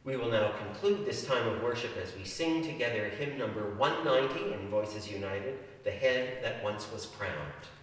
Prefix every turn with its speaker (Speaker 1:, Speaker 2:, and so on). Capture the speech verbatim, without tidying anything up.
Speaker 1: We will now conclude this time of worship as we sing together hymn number one ninety in Voices United, The Head That Once Was Crowned.